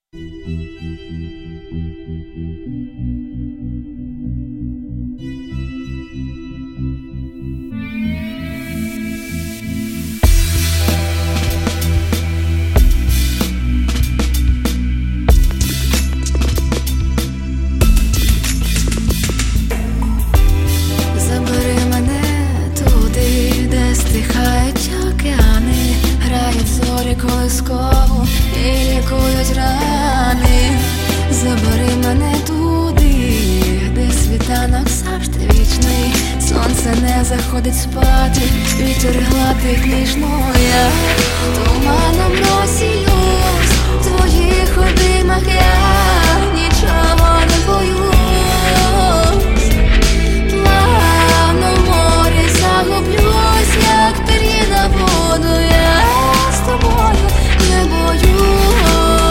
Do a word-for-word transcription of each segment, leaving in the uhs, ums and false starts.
Колискову і лікують рани. Забери мене туди, де світанок завжди вічний. Сонце не заходить спати, вітер гладить ніжно. Я туманом розсіюсь в твоїх обіймах, я нічого не боюсь. Плавно в морі загублюсь, як пір'їна воду. Я з тобою не боюсь,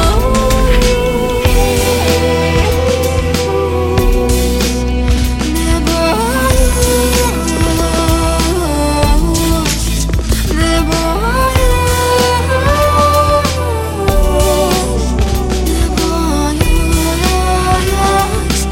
не боюсь, не боюсь, не боюсь.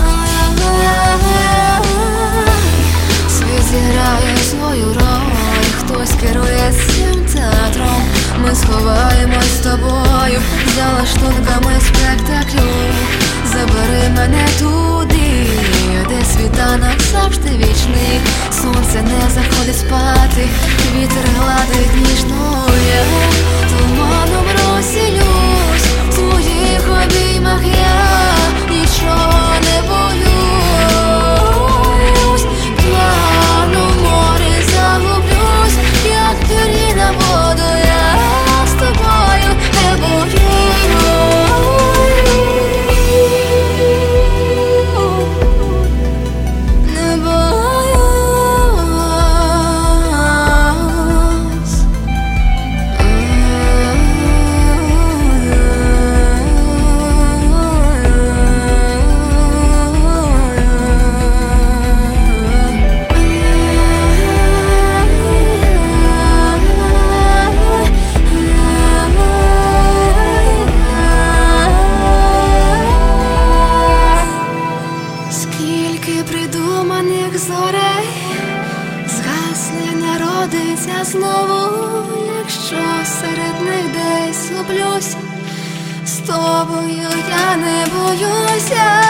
Світ зіграє свою роль, хтось керує цим театром. Ми сховаємось з тобою за лаштунками спектаклю. Забери мене туди, де світанок завжди вічний. Сонце не заходить спати, вітер гладить ніжно. Я туманом розсілюсь в твоїх обіймах, я нічого не боюсь. Плавно в морі загублюсь, як пір'їна воду. Я з тобою не боюсь, не боюсь. Скільки придуманих зорей згасне, народиться знову, якщо серед них десь гублюсь. З тобою я не боюся.